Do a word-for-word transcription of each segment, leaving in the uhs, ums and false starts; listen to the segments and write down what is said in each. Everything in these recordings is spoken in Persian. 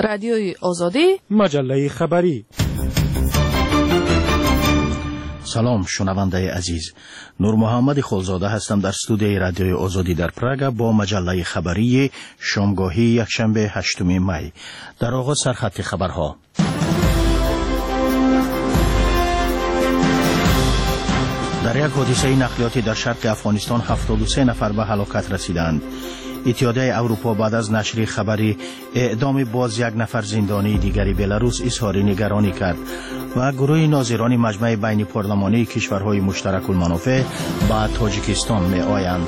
رادیوی آزادی، مجله خبری. سلام شنونده عزیز، نور محمد خلزاده هستم در استودیوی رادیوی آزادی در پراگ با مجله خبری شامگاهی یکشنبه هشتم می. در آغاز سرخط خبرها. در یک حادثه نقلیاتی در شرق افغانستان هفتاد و سه نفر به هلاکت رسیدند. اتحادیه اروپا بعد از نشر خبری اعدام باز یک نفر زندانی دیگری بلاروس اظهار نگرانی کرد و گروه ناظران مجمع بین پارلمانی کشورهای مشترک المنافع به تاجیکستان می آیند.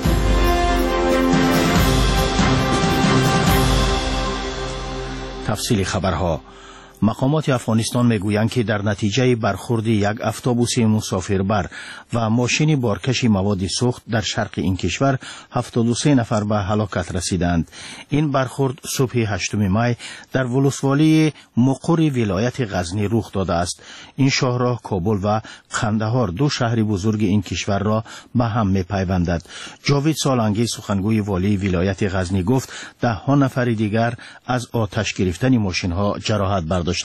تفصیل خبرها. مقامات افغانستان میگویند که در نتیجه برخورد یک اتوبوس مسافربر و ماشین بارکش مواد سوخت در شرق این کشور هفتاد و سه نفر به هلاکت رسیدند. این برخورد صبح هشتم می در ولسوالی مقر ولایت غزنی رخ داده است. این شاهراه کابل و قندهار دو شهر بزرگ این کشور را به هم میپیوندد. جاوید سالنگی سخنگوی والی ولایت غزنی گفت ده ها نفر دیگر از آتش گرفتن ماشین ها جراحت برداشتند.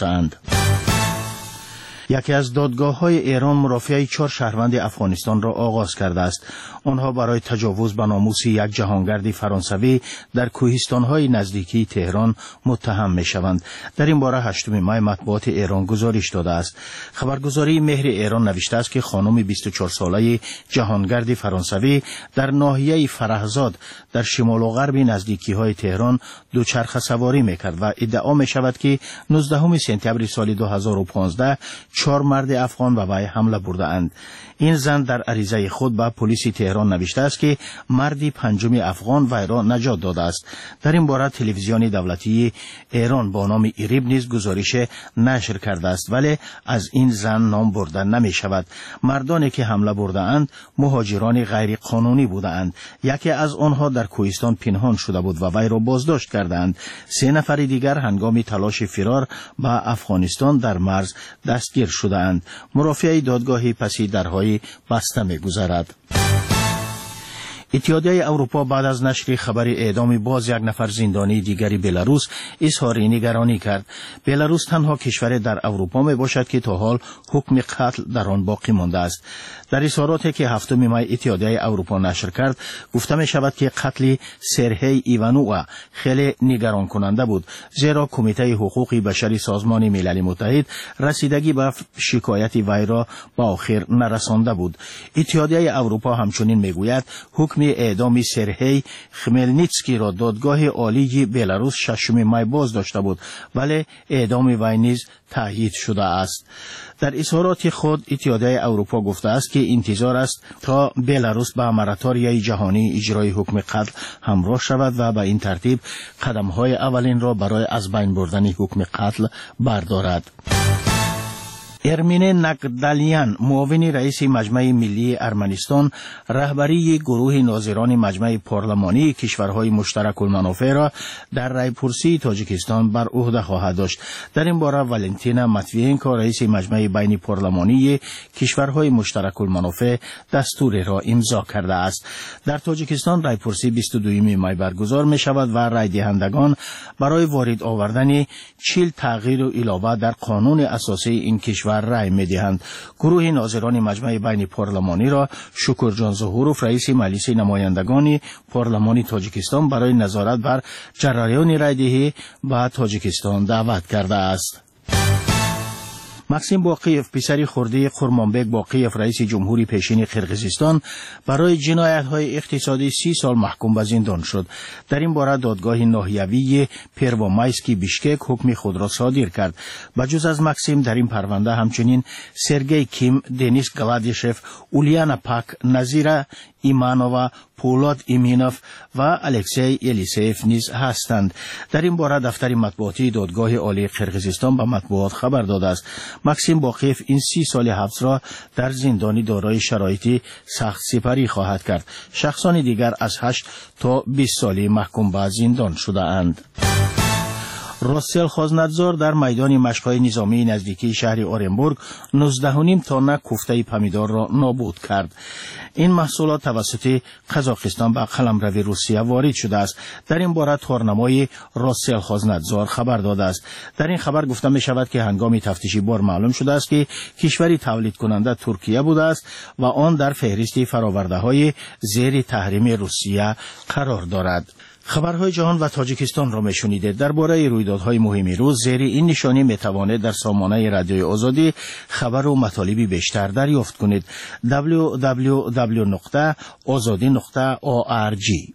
یکی از دادگاه‌های ایران مرافعه چهار شهروند افغانستان را آغاز کرده است. آنها برای تجاوز به ناموس یک جهانگرد فرانسوی در کوهستان‌های نزدیکی تهران متهم می‌شوند. در این باره هشتم می مطبوعات ایران گزارش داده است. خبرگزاری مهر ایران نوشته است که خانم بیست و چهار ساله جهانگرد فرانسوی در ناحیه فرهزاد در شمال و غرب نزدیکی‌های تهران دوچرخه سواری می‌کرد و ادعا می‌شود که نوزدهم سپتامبر سال دو هزار و پانزده چهار مرد افغان به وی حمله برده‌اند. این زن در عریضه خود به پلیس تهران نوشته است که مردی پنجم افغان وی را نجات داده است. در این باره تلویزیون دولتی ایران با نام ایریب نیز گزارش نشر کرده است، ولی از این زن نام برده نمی شود. مردانی که حمله برده‌اند مهاجران غیر قانونی بودند. یکی از آنها در کوهستان پنهان شده بود و وی را بازداشت کردند. سه نفر دیگر هنگام تلاش فرار به افغانستان در مرز دستگیر شده‌اند. مرافعه دادگاهی پسی درهای بسته می‌گذرد. اتحادیه اروپا بعد از نشر خبر اعدام باز یک نفر زندانی دیگری بلاروس اظهار نگرانی کرد. بلاروس تنها کشور در اروپا می باشد که تا حال حکم قتل در آن باقی مانده است. در اظهاراتی که هفتم می اتحادیه اروپا نشر کرد گفته می شود که قتل سرهی ایوانووا خیلی نگران کننده بود، زیرا کمیته حقوق بشری سازمان ملل متحد رسیدگی به شکایت وی را به آخر نرسانده بود. اتحادیه اروپا همچنین میگوید حکم اعدام سرهی خملنیتسکی را دادگاه عالی بلاروس ششم می باز داشته بود، ولی اعدام وی نیز تایید شده است. در اظهارات خود اتحادیه اروپا گفته است که انتظار است تا بلاروس به مراتوریای جهانی اجرای حکم قتل همراه شود و به این ترتیب قدم‌های اولین را برای از بین بردن حکم قتل بردارد. ارمین نقدلیان معاون رئیس مجمع ملی ارمنستان رهبری گروه ناظران مجمع پارلمانی کشورهای مشترک المنافع را در رایپورسی تاجیکستان بر عهده خواهد داشت. در این باره والنتینا ماتوینکو رئیس مجمع بین پارلمانی کشورهای مشترک المنافع دستور را امضا کرده است. در تاجیکستان رایپورسی بیست و دوم می برگزار می شود و رای دهندگان برای وارد آوردن چهل تغییر و علاوه در قانون اساسی این کشور رای می دهند. گروه ناظران مجمع بین پارلمانی را شکرجان ظهوروف رئیس مجلس نمایندگان پارلمانی تاجیکستان برای نظارت بر جریان رایدهی به تاجیکستان دعوت کرده است. مکسیم باقیف پسر خرده قرمانبک باقیف رئیس جمهوری پیشین قرقیزستان برای جنایت‌های اقتصادی سی سال محکوم به زندان شد. در این باره دادگاه ناحیوی پروامایسکی بیشکک حکم خود را صادر کرد. بجز از مکسیم در این پرونده همچنین سرگئی کیم، دنیس گلادیشف، اولیانا پاک، نظیره ایمانووا، پولاد ایمینوف و الکسی الیسیف نیز هستند. در این باره دفتر مطبوعاتی دادگاه عالی قرقیزستان به مطبوعات خبر داده است. مکسیم باقیف این سی سال حبس را در زندانی دارای شرایط سخت سپری خواهد کرد. شخصان دیگر از هشت تا بیست سالی محکوم به زندان شده اند. راسل خازندزار در میدان مشق‌های نظامی نزدیکی شهر اورنبورگ نوزده و نیم تن کوفته پمیدار را نابود کرد. این محصولات توسط قزاقستان به قلمرو روسیه وارد شده است. در این باره تورنمای راسل خازندزار خبر داده است. در این خبر گفته می شود که هنگام تفتیشی بار معلوم شده است که کشوری تولید کننده ترکیه بوده است و آن در فهرست فراورده های زیر تحریم روسیه قرار دارد. خبرهای جهان و تاجیکستان را میشنیدید. درباره رویدادهای مهمی روز زیر این نشانی میتوانید در سامانه رادیوی آزادی خبر و مطالبی بیشتر دریافت کنید. دبلیو دبلیو دبلیو نقطه آزادی نقطه او آر جی.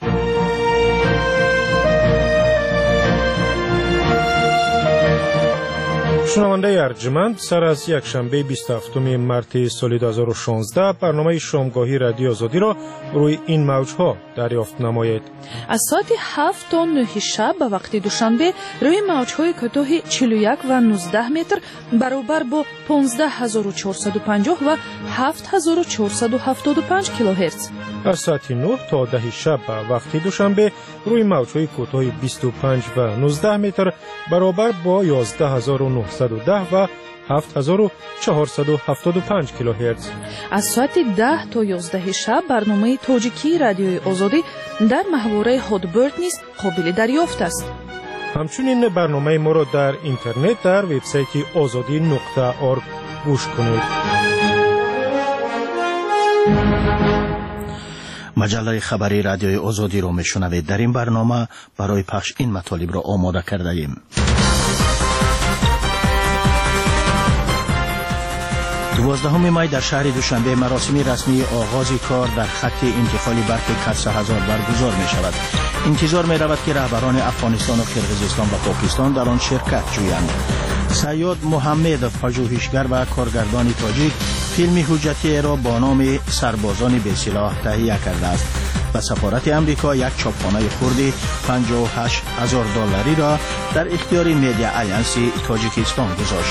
شنونده ارجمند، سر از یک شنبه بیست و هفتم مارس سال دو هزار و شانزده برنامه شامگاهی رادیو آزادی را روی این موجها دریافت نمایید. از ساعت هفت تا نه شب به وقت دوشنبه روی موجهای کوتاه چهل و یک و نوزده متر برابر با پانزده هزار و چهارصد و پنجاه و هفت هزار و چهارصد و هفتاد و پنج کیلوهرتز. از ساعت نه تا ده شب به وقت دوشنبه روی موجهای کوتاه بیست و پنج و نوزده متر برابر با یازده هزار و نهصد و ده و هفت هزار و چهارصد و هفتاد و پنج کیلوهرتز. از ساعت ده تا یازده شب برنامه تاجیکی رادیوی آزادی در محوره هادبرد نیز قابل دریافت است. همچنین برنامه ما را در اینترنت در وبسایت آزادی نقطه اورگ گوش کنید. مجله خبری رادیوی آزادی را میشنوید. در این برنامه برای پخش این مطالب را آماده کرده ایم. دوازدهم می در شهر دوشنبه مراسم رسمی آغاز کار در خط انتقالی برق کسر هزار برگزار می شود. انتظار می رود که رهبران افغانستان و کرغیزستان و پاکستان در آن شرکت جویند. سیاد محمد پژوهشگر و کارگردان تاجیک فیلم حجتی را با نام سربازان بی سلاح تهیه کرده است و سفارت امریکا یک چاپخانه خردی پنجاه و هشت هزار دلاری را در اختیار میدیا آلینس تاجیکستان گذاشت.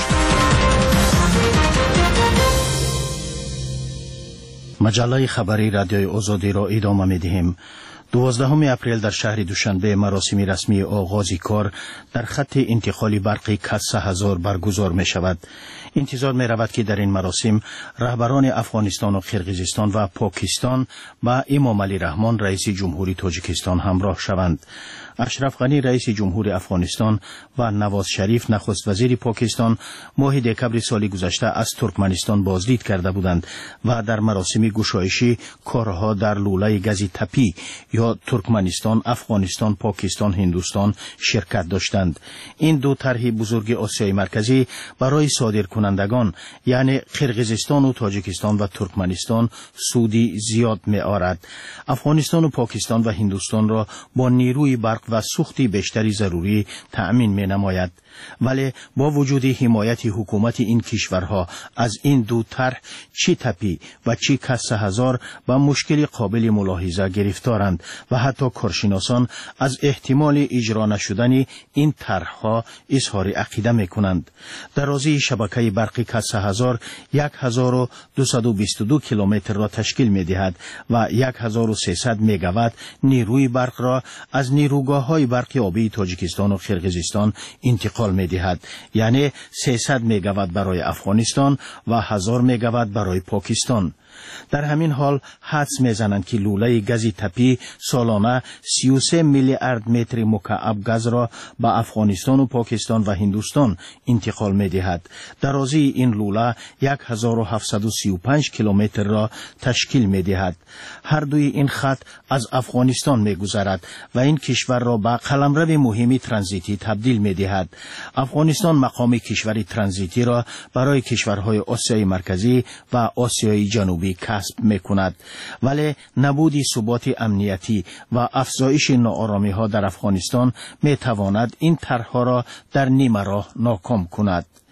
مجله خبری رادیوی آزادی را ادامه می‌دهیم. دوازدهم اپریل در شهر دوشنبه مراسم رسمی آغاز کار در خط انتقالی برقی کسر هزار برگزار می شود. انتظار می رود که در این مراسم رهبران افغانستان و کرغیزستان و پاکستان با امام علی رحمان رئیس جمهوری تاجیکستان همراه شوند. اشرف غنی رئیس جمهور افغانستان و نواز شریف نخست وزیر پاکستان ماه دکمبر سال گذشته از ترکمنستان بازدید کرده بودند و در مراسم گشایشی کارها در لوله گازی تپی یا ترکمنستان، افغانستان، پاکستان، هندوستان شرکت داشتند. این دو طرح بزرگ آسیای مرکزی برای صادرکنندگان یعنی قرقیزستان و تاجیکستان و ترکمنستان سودی زیاد می آورد. افغانستان و پاکستان و هندوستان را با نیروی برق و سوختی بیشتری ضروری تأمین می نماید. ولی با وجود حمایت حکومت این کشورها از این دو طرح چی تپی و چی کسر هزار و مشکل قابل ملاحظه گرفتارند و حتی کارشناسان از احتمال اجرا نشدن این طرحها اظهار عقیده می کنند. درازی شبکه برقی کسر هزار یک هزار و دویست و بیست و دو کیلومتر را تشکیل می دهد و یک هزار و سیصد مگاوات نیروی برق را از نیروگاه های برق آبی تاجیکستان و کرغیزستان انتقال می دهد، یعنی سیصد مگاوات برای افغانستان و هزار مگاوات برای پاکستان. در همین حال حدس میزنند که لوله گازی تپی سالانه سی و سه میلیارد متر مکعب گاز را به افغانستان و پاکستان و هندوستان انتقال می دهد. درازی این لوله یک هزار و هفتصد و سی و پنج کیلومتر را تشکیل می دهد. هر دوی این خط از افغانستان می گذرد و این کشور را به قلمرو مهمی ترانزیتی تبدیل می دهد. افغانستان مقام کشور ترانزیتی را برای کشورهای آسیای مرکزی و آسیای جنوبی کسب میکند، ولی نبود ثبات امنیتی و افزایش ناآرامی ها در افغانستان میتواند این طرحها را در نیمه راه ناکام کند.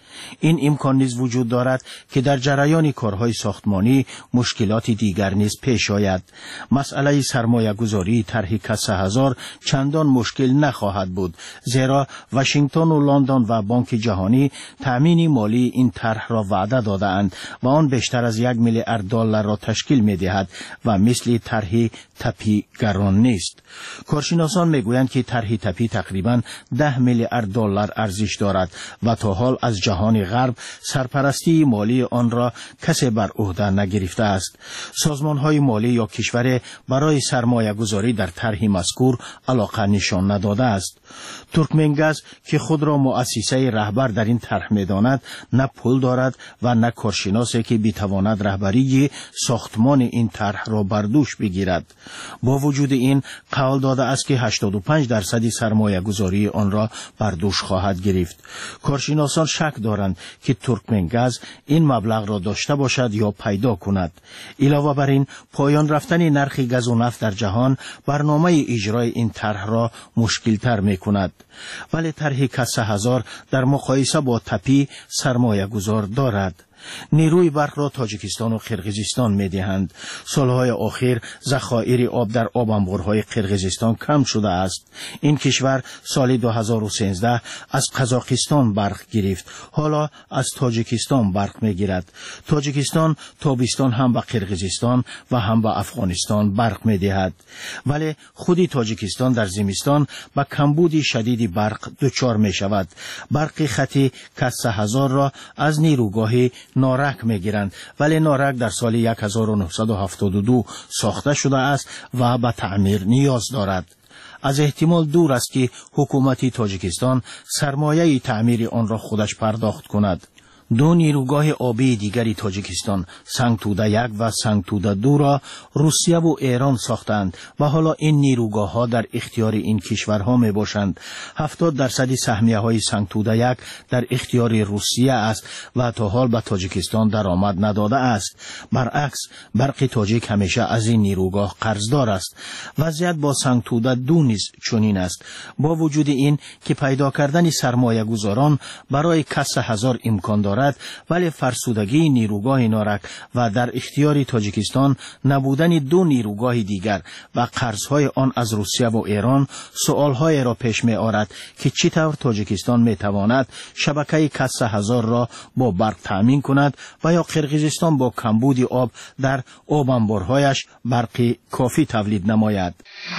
این امکان نیز وجود دارد که در جریان کارهای ساختمانی مشکلات دیگر نیز پیش آید. مسئله سرمایه گذاری طرح کسه هزار چندان مشکل نخواهد بود، زیرا واشنگتن و لندن و بانک جهانی تأمین مالی این طرح را وعده داده‌اند و آن بیشتر از یک میلیارد دلار را تشکیل می‌دهد و مثل طرح تپی گران نیست. کارشناسان میگویند که طرح تپی تقریباً ده میلیارد دلار ارزش دارد و تا حال از جهان غرب سرپرستی مالی آن را کسی بر عهده نگرفته است. سازمان‌های مالی یا کشور برای سرمایه گذاری در طرح مذکور علاقه نشان نداده است. ترکمنگاز که خود را مؤسسه رهبر در این طرح می‌داند، نه پول دارد و نه کارشناسی که بتواند رهبری ساختمان این طرح را بر دوش بگیرد. با وجود این قول داده است که هشتاد و پنج درصد سرمایه گذاری آن را بر دوش خواهد گرفت. کارشناسان شک دارند که ترکمنگاز این مبلغ را داشته باشد یا پیدا کند. علاوه بر این پایان رفتن نرخ گاز و نفت در جهان برنامه اجرای این طرح را مشکل تر می کند. ولی طرح کسه هزار در مقایسه با تپی سرمایه گذار دارد. نیروی برق را تاجیکستان و قرقیزستان می دهند. سالهای اخیر ذخایر آب در آب انبارهای قرقیزستان کم شده است. این کشور سال دو هزار و سیزده از قزاقستان برق گرفت، حالا از تاجیکستان برق می گیرد. تاجیکستان تابستان هم به قرقیزستان و هم به افغانستان برق می دهد، ولی خودی تاجیکستان در زمستان به کمبود شدید برق دچار می شود. برق خطی کسه هزار را از نیروگاه نارک می گیرند، ولی نارک در سال هزار و نهصد و هفتاد و دو ساخته شده است و به تعمیر نیاز دارد. از احتمال دور است که حکومت تاجیکستان سرمایه تعمیر آن را خودش پرداخت کند. دو نیروگاه آبی دیگری تاجیکستان، سنگتوده یک و سنگتوده دو را روسیه و ایران ساختند و حالا این نیروگاه ها در اختیار این کشورها می باشند. هفتاد درصد سهمیه های سنگتوده یک در اختیار روسیه است و تا حال به تاجیکستان درآمد نداده است. برعکس برق تاجیک همیشه از این نیروگاه قرضدار است. وضعیت با سنگتوده دو نیز چنین است. با وجود این که پیدا کردن سرمایه گذاران برای کسه هزار امکان دارد، ولی فرسودگی نیروگاه نارک و در اختیار تاجیکستان نبودن دو نیروگاه دیگر و قرضهای آن از روسیه و ایران سوالهای را پیش می آورد که چطور تاجیکستان می تواند شبکه کسه هزار را با برق تأمین کند و یا قرقیزستان با کمبود آب در آب انبارهایش برق کافی تولید نماید.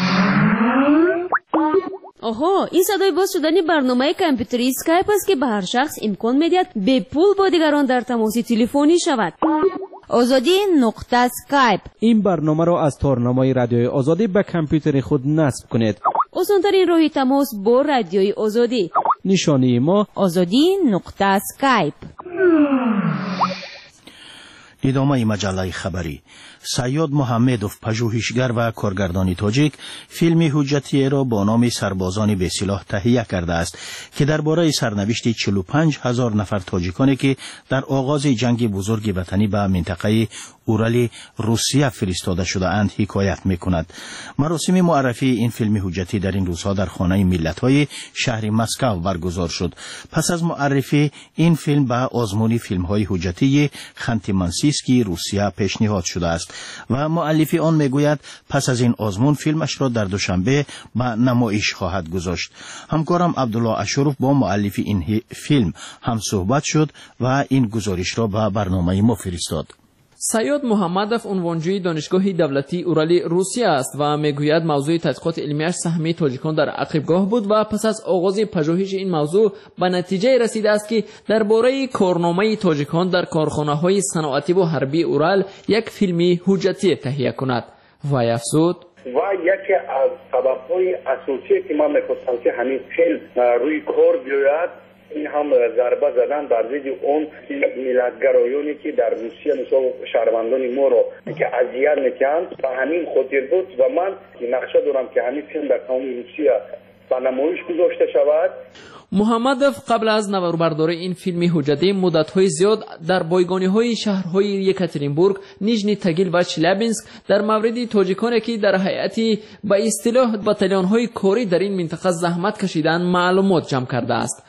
آها، این صدای باز شدن برنامه کامپیوتری اسکایپ است که به هر شخص امکان می‌دهد به پول با دیگران در تماس تلفنی شود. آزادی نقطه اسکایپ. این برنامه را از تارنامه رادیوی آزادی به کامپیوتر خود نصب کنید. آسان‌ترین راه تماس با رادیوی آزادی. نشانی ما آزادی نقطه اسکایپ. ادامه مجله خبری. سیاد محمدوف، پژوهشگر و کارگردان تاجیک، فیلم حجتی را با نام سربازان بی سلاح تهیه کرده است که درباره سرنوشت چهل و پنج هزار نفر تاجیکانی که در آغاز جنگ بزرگ وطنی به منطقه اورال روسیه فرستاده شده اند حکایت می‌کند. مراسم معرفی این فیلم حجتی در این روزها در خانه ملت‌های شهر مسکو برگزار شد. پس از معرفی این فیلم به آزمون فیلم‌های حجتی خانتی-مانسیسکی روسیه پیشنهاد شده است و مؤلف آن میگوید پس از این آزمون فیلمش را در دوشنبه به نمایش خواهد گذاشت. همکارم عبدالله اشرف با مؤلف این فیلم هم صحبت شد و این گزارش را به برنامه ما فرستاد. سیاد محمدوف عنوانجوی دانشگاه دولتی اورالی روسیه است و میگوید موضوع تحقیقات علمیش سهمیه تاجیکان در عقبگاه بود و پس از آغاز پژوهش این موضوع به نتیجه رسیده است که درباره کارنامه تاجیکان در کارخانه‌های صنعتی و حربی اورال یک فیلم حجتی تهیه کند. وی افزود: و یکی از سبب‌های اساسی که من می‌خواستم که همین فیلم روی کار بیاید این هم ضربه زدن بر ضد اون ملتگرایانی که در روسیه مثلا شهروندان ما رو که اذیت میکنند و همین خاطر بود و من نقشه دارم که همین فیلم در تمام روسیه به نمایش گذاشته شود. محمدوف قبل از نواربرداری این فیلم حجتی مدت‌های زیاد در بایگانی‌های شهرهای یکاترینبورگ، نیژنی تاگیل و چلابینسک در مورد تاجیکانی که در هیئتی به اصطلاح بتالون‌های کاری در این منطقه زحمت کشیدن معلومات جمع کرده است.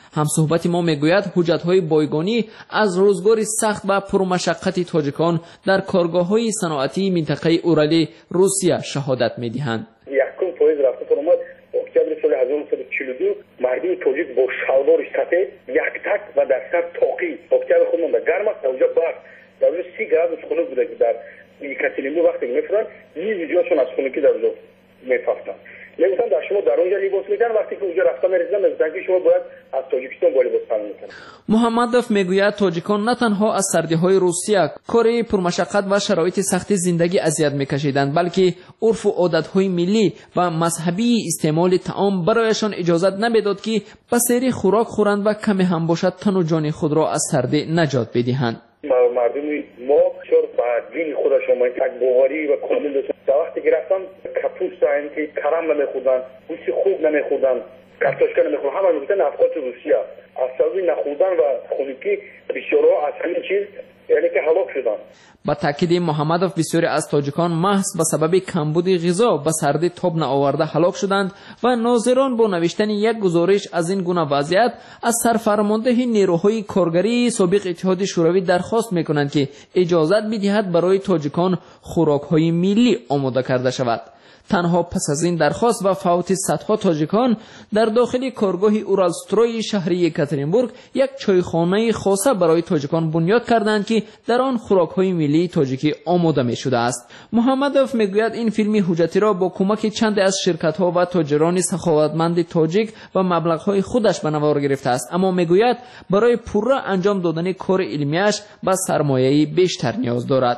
همصحبت ما میگوید حجت‌های بایگانی از روزگار سخت و پرمشقت تاجیکان در کارگاه‌های صنعتی منطقه اورالی روسیه شهادت می‌دهند. یکم پاییز رفته فرمود اکتبر سال هزار و نهصد و چهل و دو مردم تاجیک با شلوار سفید یک تک و در سر تاقی اکتبر خود مونده گرم است. اونجا برف در اونجا سی گرم خنک بوده که در یکاترینبورگ وقتی میفرن یه جاشون از خنکی در اونجا میفافتن. میگفتن در شما در اونجا لباس میدن وقتی که اونجا رفتن میرسن از دنگی شما باید از تاجیکستان با لباس تن میکنن. محمدوف میگوید تاجیکان نه تنها از سردی‌های روسیه کاری پرمشقت و شرایط سخت زندگی اذیت میکشیدند بلکه عرف و عادت‌های ملی و مذهبی استعمال طعام برایشان اجازه نمیداد که به سری خوراک خورند و کمی هم باشد تن و جان خود را از سردی نجات بدهند. مردم ما چور با دین خودشون ما تک بواری و کامل داشتن. وقتی که رفتن کپوست این که کرم نمیخوردن، گوشت خوب نمیخوردن، کارتوشکا نمیخوردن، همه میگفتن افغان روسیه. از سبب نخوردن و خنکی بسیارها از همین چیز یعنی که هلاک شدن. با تاکید محمدوف بسیاری از تاجیکان محض به سبب کمبود غذا به سردی تاب نآورده هلاک شدند و ناظران با نوشتن یک گزارش از این گونه وضعیت از سرفرمانده نیروهای کارگری سابق اتحاد شوروی درخواست میکنند که اجازت بدهد برای تاجیکان خوراک‌های ملی آماده کرده شود. تنها پس از این درخواست و فوت صدها تاجیکان در داخل کارگاه اورالستروی شهری یکاترینبورگ یک چایخانه خاصه برای تاجیکان بنیاد کردند که در آن خوراک‌های ملی تاجیکی آماده می‌شده است. محمدوف میگوید این فیلم حجتی را با کمک چند از شرکت‌ها و تاجران سخاوتمند تاجیک و مبلغ‌های خودش به نوار گرفته است، اما میگوید برای پوره انجام دادن کار علمیش به سرمایه‌ای بیشتر نیاز دارد.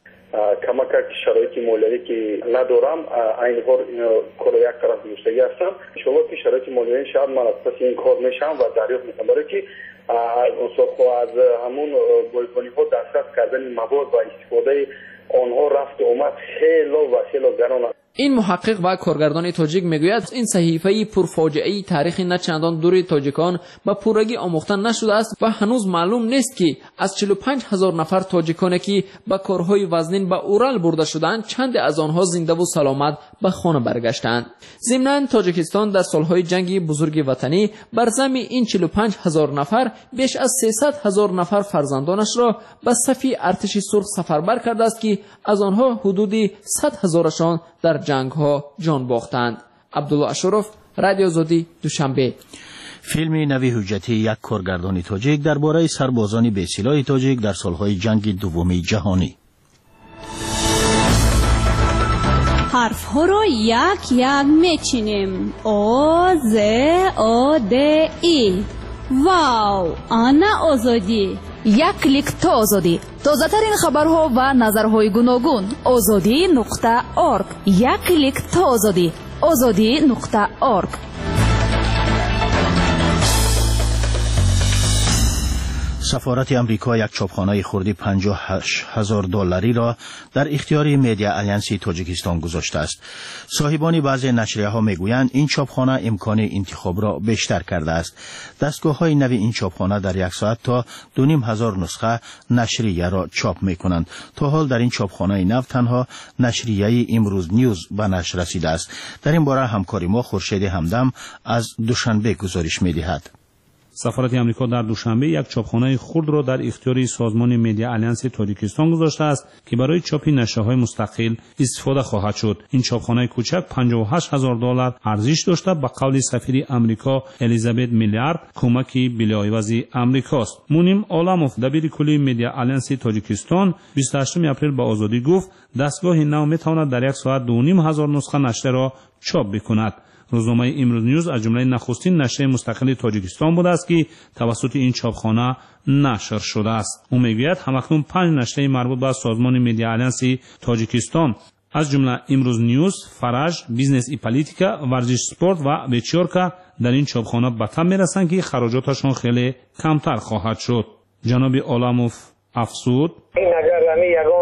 کمک شرایط مالیاتی که ندارم این کار کار یک طرف دوستگی هستم شما که شرایط مالیاتی شاید من از پس این کار میشم و دریافت میکنم برای که از همون بایگانی ها دسترس کردن مواد و استفاده آنها رفت اومد خیلی و خیلی گران است. این محقق و کارگردان تاجیک میگوید این صحیفه پرفاجعه تاریخ نه چندان دور تاجیکان به پورگی آموخته نشده است و هنوز معلوم نیست که از چهل و پنج هزار نفر تاجیکانی که به کارهای وزنین به اورال برده شدند چند از آنها زنده و سلامت به خانه برگشتند. ضمناً تاجیکستان در سالهای جنگ بزرگ وطنی بر ضمن این چهل و پنج هزار نفر بیش از سیصد هزار نفر فرزندانش را به صف ارتش سرخ سفربر کرده است که از آنها حدود صد هزارشان در جنگ ها جان باختند. عبدالله اشرف، رادیو آزادی، دوشنبه. فیلم نوی حجتی یک کارگردان تاجیک درباره سربازان بی‌سلاح تاجیک در سالهای جنگ دوم جهانی. حرف ها رو یک یک میچینیم. او ز او د ای. واو، آنا آزادی. یک کلیک تا آزادی. تازه ترین خبرها و نظرهای گوناگون. آزادی نقطه اورگ. یک کلیک تا آزادی. آزادی نقطه اورگ. سفارت امریکا یک چاپخانه خردی پنجاه و هشت هزار دلاری را در اختیار مدیا آلیانسی تاجیکستان گذاشته است. صاحبان بعضی نشریه ها میگویند این چاپخانه امکان انتخاب را بیشتر کرده است. دستگاه های نوی این چاپخانه در یک ساعت تا دو نیم هزار نسخه نشریه را چاپ میکنند. تا حال در این چاپخانه نو تنها نشریه امروز نیوز به نشر رسیده است. در این باره همکاری ما خورشید همدم از دوشنبه گزارش میدهد. سفارت آمریکا در دوشنبه یک چاپخانه خرد را در اختیار سازمان مدیا آلیانس تاجیکستان گذاشته است که برای چاپ نشریه‌های مستقل استفاده خواهد شد. این چاپخانه کوچک پنجاه و هشت هزار دلار ارزش داشته. به قول سفیر آمریکا الیزابت میلیارد کمکی بلاعوض آمریکاست. مونیم عالموف دبیر کلی مدیا آلیانس تاجیکستان بیست و هشتم اپریل به آزادی گفت دستگاه نو میتواند در یک ساعت دو نیم هزار نسخه نشریه را چاپ بکند. روزنامه امروز نیوز از جمله نخستین نشریه مستقل تاجیکستان بوده است که توسط این چاپخانه نشر شده است. او میگوید همکنون پنج نشریه مربوط به سازمان مدیا آلیانس تاجیکستان از جمله امروز نیوز، فرج، بیزنس ای پالیتیکا، ورزش سپورت و وچیورکا در این چاپخانه به تم میرسند که خراجاتشان خیلی کمتر خواهد شد. جناب عالموف افسود این اگر همی یگان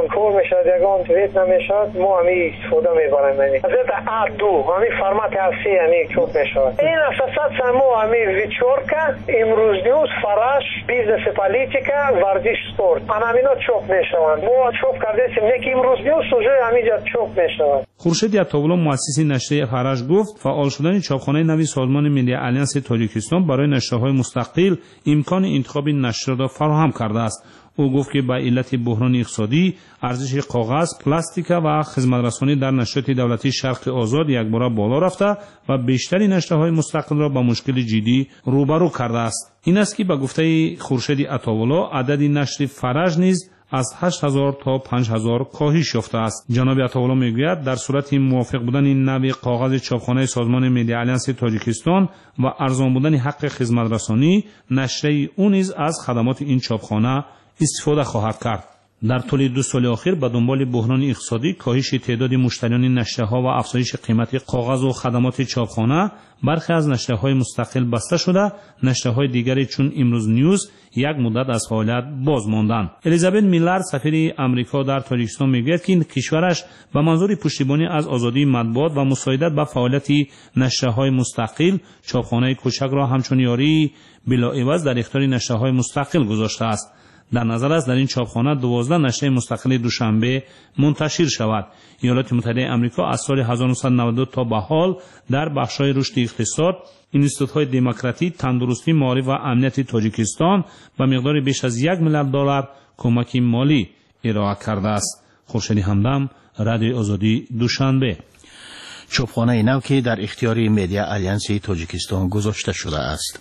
پر میشد یگان تویت نمیشد ما همی استفاده میبریم یعنی از ا دو همی فرمت هستی یعنی چوب میشد این اساسات سمو همی ویچورکا امروز نیوز فراش بیزنس پالیتیکا ورزش سپورت انامینا چوب میشوند ما چوب کردیم نکی امروز نیوز سوژه همینجا چوب میشوند. خورشید عطاالله مؤسس نشریه فرش گفت فعال شدن چاپخانه نوی سازمان ملی آلیانس تاجیکستان برای نشریه‌های مستقل امکان انتخاب نشر را فراهم کرده است. او گفت که به علت بحران اقتصادی ارزش کاغذ، پلاستیک و خدمت‌رسانی در نشریات دولتی شرق آزاد یکباره بالا رفته و بیشتری نشریه‌های مستقل را با مشکل جدی روبرو کرده است. این است که به گفته خورشید عطاالله عدد نشر فرج نیز از هشت هزار تا پنج هزار کاهش یافته است. جناب عطاالله میگوید در صورت موافق بودن این نوع کاغذ چاپخانه سازمان ملی آلیانس تاجیکستان و ارزان بودن حق خدمت‌رسانی، نشریه او نیز از خدمات این چاپخانه استفاده خواهد کرد. در طول دو سال اخیر به دنبال بحران اقتصادی، کاهش تعداد مشتریان نشریه‌ها و افزایش قیمت کاغذ و خدمات چاپخانه، برخی از نشریه‌های مستقل بسته شده، نشریه‌های دیگری چون امروز نیوز یک مدت از فعالیت باز ماندند. الیزابت میلر سفیر آمریکا در تاجیکستان میگوید که کشورش به منظور پشتیبانی از آزادی مطبوعات و مساعدت به فعالیت نشریه‌های مستقل، چاپخانه کوچک را همچون یاری بلاعوض در اختیار نشریه‌های مستقل گذاشته است. در نظر است در این چاپخانه دوازده نشریه مستقل دوشنبه منتشر شود. ایالات متحده آمریکا از سال هزار و نهصد و نود و دو تا به حال در بخش‌های رشد اقتصاد، اینستیتوت‌های دموکراسی، تندرستی، معارف و امنیت تاجیکستان به مقدار بیش از یک میلیارد دلار کمک مالی ارائه کرده است. خورشید همدم، رادیو آزادی، دوشنبه. چاپخانه نو که در اختیار مدیا آلیانس تاجیکستان گذاشته شده است.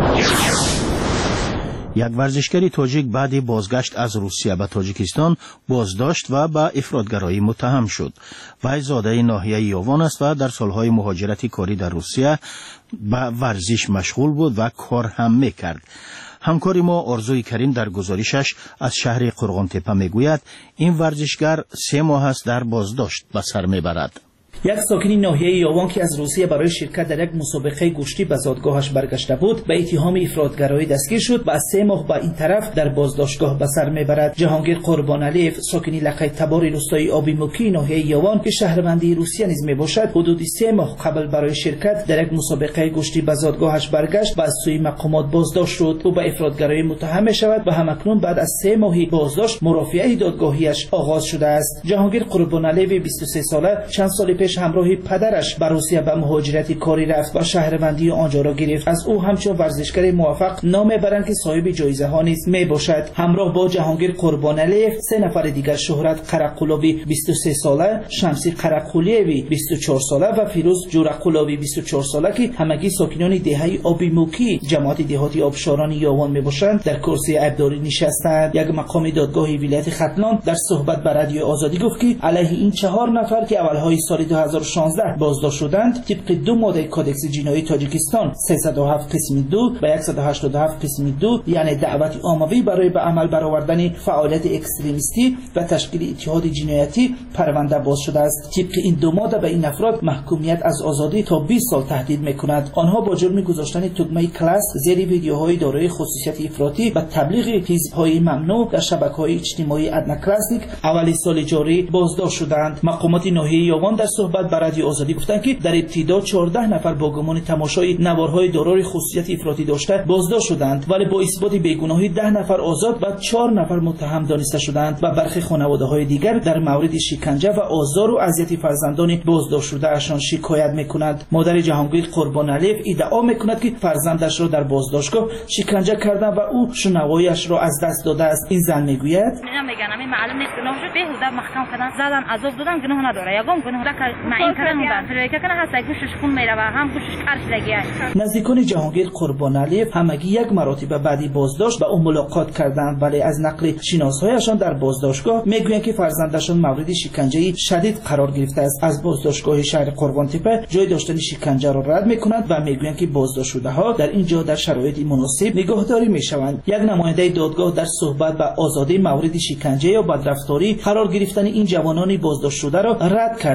یک ورزشکاری تاجیک بعد بازگشت از روسیه به تاجیکستان بازداشت و به افراطگرایی متهم شد. وی زاده ناحیه یاوان است و در سالهای مهاجرت کاری در روسیه به ورزش مشغول بود و کار هم میکرد. همکاری ما آرزوی کریم در گزارشش از شهر قرغانتپه میگوید این ورزشگر سه ماه است در بازداشت به سر میبرد. یک ساکن ناحیه یاوان که از روسیه برای شرکت در یک مسابقه گشتی به زادگاهش برگشته بود به اتهام افراطگرایی دستگیر شد و از سه ماه به این طرف در بازداشتگاه به سر میبرد. جهانگیر قربانعلیف ساکن لقه تبار روستای آبیموکی ناحیه یاوان که شهروندی روسیه نیز میباشد حدود سه ماه قبل برای شرکت در یک مسابقه گشتی به زادگاهش برگشت و از سوی مقامات بازداشت شد. او به افراطگرایی متهم میشود و همکنون بعد از سه ماهی بازداشت مرافعه دادگاهیش آغاز شده است. جهانگیر قربانعلیف بیست و سه ساله چند سال پیش همراه پدرش به روسیه به مهاجرت کاری رفت و شهروندی آنجا را گرفت. از او همچون ورزشکار موفق نام برند که صاحب جایزه ها نیز می باشد. همراه با جهانگیر قربانعلیف سه نفر دیگر شهرت قرقلوی بیست و سه ساله، شمسی قرقلیوی بیست و چهار ساله و فیروز جورقلوی بیست و چهار ساله که همگی ساکنان دهه آبیموکی جماعت دهاتی آبشاران یاوان می باشند در کرسی عیبداری نشستند. یک مقام دادگاه ولایت ختلان در صحبت با رادیو آزادی گفت که علیه این چهار نفر که اولهای سال دو هزار و شانزده بازداشت شدند طبق دو ماده کدکس جنایی تاجیکستان سیصد و هفت قسم دو و صد و هشتاد و هفت قسم دو یعنی دعوت عاموی برای به عمل برآوردن فعالیت اکستریمیستی و تشکیل اتحاد جنایتی پرونده باز شده است. طبق این دو ماده به این افراد محکومیت از آزادی تا بیست سال تهدید میکند. آنها با جرم گذاشتن تگمه کلاس زیر ویدیوهای دارای خصوصیت افراطی و تبلیغ حزب‌های ممنوع در شبکه‌های اجتماعی ادنا کلاسیک اول سال جاری بازداشت شدند. مقامات ناحیه یاوان در صحبت با رادیو آزادی گفتند که در ابتدا چهارده نفر با گمان تماشای نوارهای دارای خصوصیت افراطی داشته بازداشت شدند ولی با اثبات بیگناهی ده نفر آزاد و چهار نفر متهم دانسته شدند و برخی خانواده‌های دیگر در مورد شکنجه و آزار و اذیت فرزندان بازداشت شده اشان شکایت می‌کنند. مادر جهانگیر قربانعلیف ادعا می‌کند که فرزندش را در بازداشتگاه شکنجه کردند و او شنواییش را از دست داده است. این زن میگوید میگن همین معلوم نیست گناهش بهوده محکم کردن زدن عذاب دادن گناه نداره یگام گناه این کردن بودن که کنه هست گوشش خون میره و هم گوشش قرش لگیه. نزدیکان جهانگیر قربانعلیف همگی یک مراتب بعدی بازداشت و او ملاقات کردند ولی از نقل شناسایشان در بازداشتگاه میگویند که فرزندشان مورد شکنجه شدید قرار گرفته است. از بازداشتگاه شهر قرغانتپه جای داشتن شکنجه را رد میکنند و میگویند که بازداشت شده ها در اینجا در شرایط مناسب نگهداری میشوند. یک نماینده دادگاه در صحبت با آزادی مورد شکنجه یا بدرفتاری قرار گرفتن این جوانان بازداشت شده را رد کرد و گفت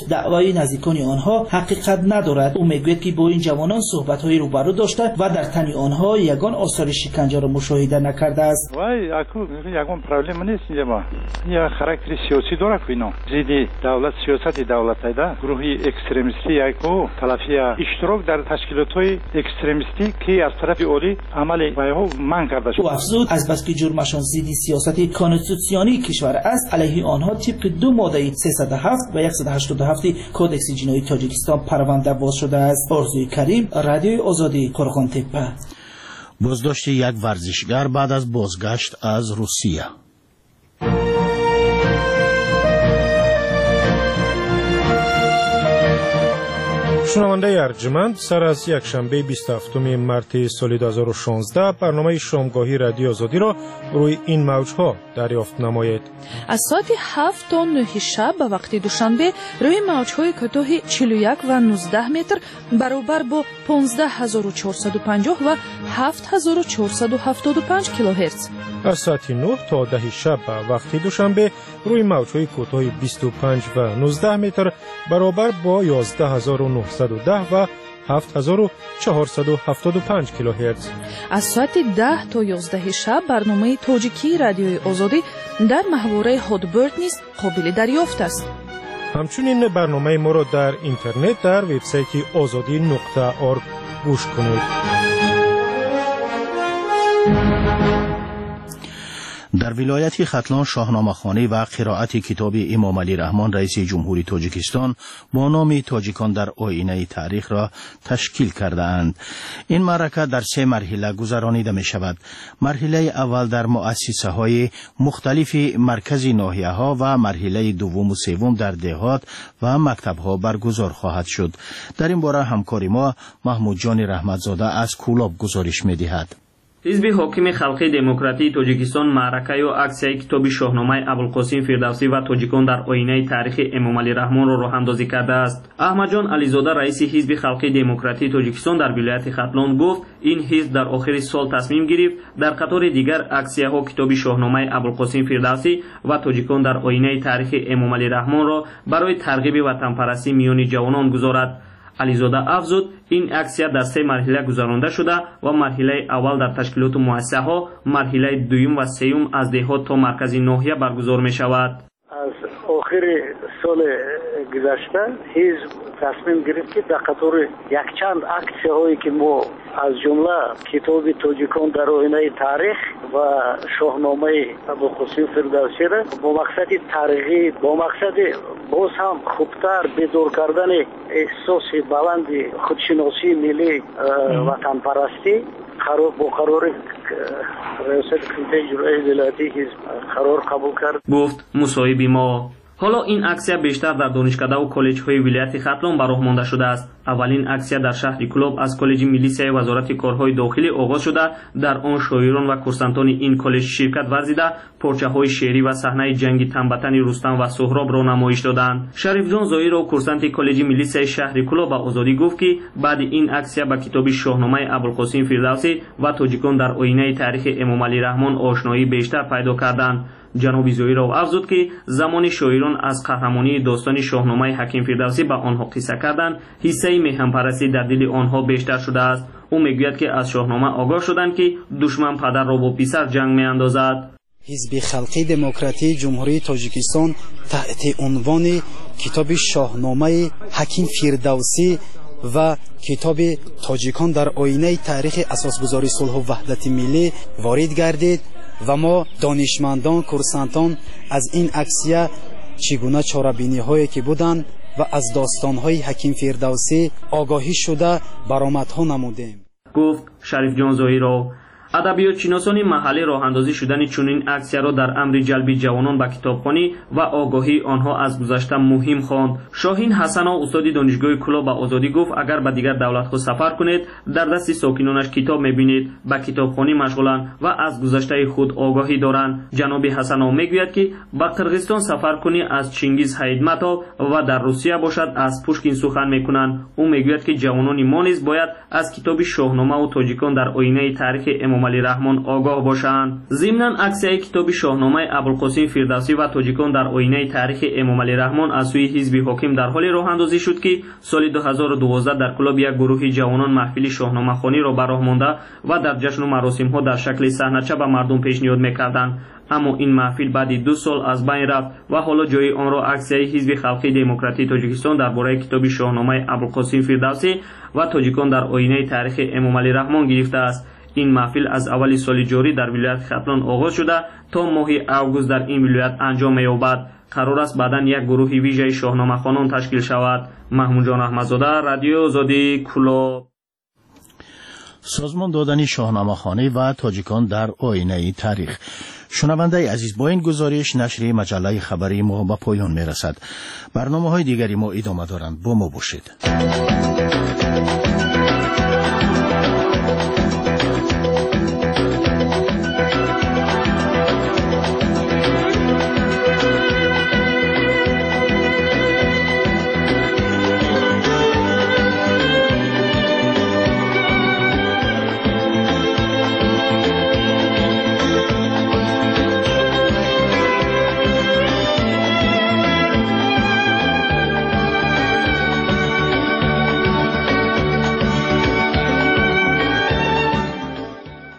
گفت دعوای نزدیکان آنها حقیقت ندارد. او میگوید که با این جوانان صحبت‌های روبرو داشته و در تن آنها یگان آثار شکنجه را مشاهده نکرده است. وای اكو یگان پرابلم نیست اینجا. یا خاراکتر سیاسی داره که اینا زیدی دولت سیاست دولت ایدا گروهی اکستریمیستی اكو تلافی اشتراک در تشکیلات‌های اکستریمیستی که از طرف اولی عمل وایو من کرده شد. او افزود از بس که جرمشان ضد سیاست کانستیتوسیونی کشور است علیه آنها طبق دو ماده سیصد و هفت و صد و هشتاد و هفت کودکس جنایی تاجیکستان پرونده باز شده است. آرزوی کریم، رادیوی آزادی، قرغان تپه. بازداشت یک ورزشگر بعد از بازگشت از روسیه. شنونده ارجمند، سر از یک شنبه بیست و هفتم مارس سال دو هزار و شانزده برنامه شامگاهی رادیو آزادی را روی این موجها دریافت نمایید. از ساعت هفت تا نه شب به وقت دوشنبه روی موجهای کوتاه چهل و یک و نوزده متر برابر با پانزده هزار و چهارصد و پنجاه و هفت هزار و چهارصد و هفتاد و پنج کیلوهرتز. از ساعت نه تا ده شب به وقت دوشنبه روی موجهای کوتاه بیست و پنج و نوزده متر برابر با یازده هزار و نهصد و ده و هفت هزار و چهارصد و هفتاد و پنج کیلوهرتز. از ساعت ده تا یازده شب برنامه تاجیکی رادیوی آزادی در محوره هادبرد نیز قابل دریافت است. همچنین برنامه ما را در اینترنت در وبسایت آزادی نقطه org گوش کنید. در ولایت ختلان شاهنامه‌خوانی و قرائت کتاب امام علی رحمان رئیس جمهوری تاجیکستان با نام تاجیکان در آینه تاریخ را تشکیل کرده اند. این معرکه در سه مرحله گذرانیده می شود. مرحله اول در مؤسسه های مختلف مرکزی ناحیه ها و مرحله دوم و سوم در دهات و مکتب ها برگزار خواهد شد. در این باره همکاری ما محمود جان رحمتزاده از کولاب گزارش می دهد. حزب حاکم خلقی دموکراتی تاجیکستان معرکه و اکسیای کتاب شاهنامه ابوالقاسم فردوسی و تاجیکان در آینه تاریخ امام علی رحمان را راه اندازی کرده است. احمد جان علیزاده رئیس حزب خلقی دموکراتی تاجیکستان در ولایت ختلان گفت این حزب در آخر سال تصمیم گرفت در قطار دیگر اکسیاها کتاب شاهنامه ابوالقاسم فردوسی و تاجیکان در آینه تاریخ امام علی رحمان را برای ترغیب وطنپرستی میان جوانان گذارد. علیزاده افزود این اکسیا در سه مرحله گذرانده شده و مرحله اول در تشکیلات مؤسسه ها، مرحله دوم و سوم از دهات تا مرکز ناحیه برگزار می شود. از آخر سال گذشته حزب تصمیم گرفت که در قطار یک چند اکسیه هایی که ما از جمله کتاب تاجیکان در آینه تاریخ و شاهنامه ابوالقاسم فردوسی را با مقصد ترغیب، با مقصد باز هم خوبتر بیدار کردن احساس بلند خودشناسی ملی وطن پرستی قرار با قرار ریاست کمیته اجرایی ولایتی حزب قرار قبول کرد. گفت مصاحبه ما حالا این اکسیا بیشتر در دانشکده و کالج های ولایت ختلان به راه مانده شده است. اولین اکسیا در شهر کلوب از کالج میلیسیای وزارت کارهای داخلی آغاز شده. در آن شاعران و کورسانتان این کالج شرکت ورزیده پارچه های شعری و صحنه جنگ تنبتن رستم و سهراب را نمایش دادند. شریف جان زایر و کورسانت کالج میلیسیای شهر کلوب به آزادی گفت که بعد این اکسیا به کتاب شاهنامه ابوالقاسم فردوسی و تاجیکان در آینه تاریخ امام علی رحمان آشنایی بیشتر پیدا کردند. جناب زایر را افزود که زمان شاعران از قهرمانی داستان شاهنامه حکیم فردوسی به آنها قصه کردند، حصه مهمپرستی در دل آنها بیشتر شده است. او میگوید که از شاهنامه آگاه شدند که دشمن پدر را با پسر جنگ میاندازد. حزب خلقی دموکراتی جمهوری تاجیکستان تحت عنوان کتاب شاهنامه حکیم فردوسی و کتاب تاجیکان در آینه تاریخ اساسگذاری صلح و وحدت ملی وارد گردید و ما دانشمندان کورسانتان از این اکسیه چگونه چاره‌بینی هایی که بودند و از داستان های حکیم فردوسی آگاهی شده برآمدها نمودیم. گفت شریف جان زاهیرو. ادبیات شناسان محلی راه اندازی شدن چنین اکسیا را در امر جلب جوانان به کتابخوانی و آگاهی آنها از گذشته مهم خواند. شاهین حسن استاد دانشگاه کلوب به آزادی گفت اگر به دیگر دولت‌ها سفر کنید در دست ساکنانش کتاب می‌بینید، به کتابخوانی مشغولند و از گذشته خود آگاهی دارند. جناب حسن میگوید که به قرغیزستان سفر کنی از چنگیز حیدمتاب و در روسیه باشد از پوشکین سخن می‌کنند. او میگوید که جوانان ما نیز باید از کتاب شاهنامه و تاجیکان در آینه تاریخ امام امامعلی رحمان آگاه باشند. ضمناً عکسیه کتاب شاهنامه ابوالقاسم فردوسی و تاجیکان در آینه تاریخ امامعلی رحمان از سوی حزب حاکم در حال راه اندازی شد که سال دو هزار و دوازده در کلاب یک گروه جوانان محفل شاهنامه خوانی را به راه مانده و در جشن و مراسم ها در شکل صحنه‌چه به مردم پیشنهاد میکردند. اما این محفل بعد دو سال از بین رفت و حالا جای آن را عکسیه حزب خلقی دموکراتی تاجیکستان درباره کتاب شاهنامه ابوالقاسم فردوسی و تاجیکان در آینه تاریخ امامعلی رحمان گرفته است. این محفل از اول سال جاری در ولایت ختلان آغاز شده تا ماه اوگوست در این ولایت انجام می‌یابد. قرار است بعداً یک گروه ویژه شاهنامه خوانان تشکیل شود. محمود جان احمدزاده، رادیو آزادی، کلاب. سازمان دادن شاهنامه خوانی و تاجیکان در آینه تاریخ. شنونده عزیز، با این گزارش نشریه مجله خبری ما به پایان میرسد. برنامه های دیگری ما ادامه دارند. با ما باشید.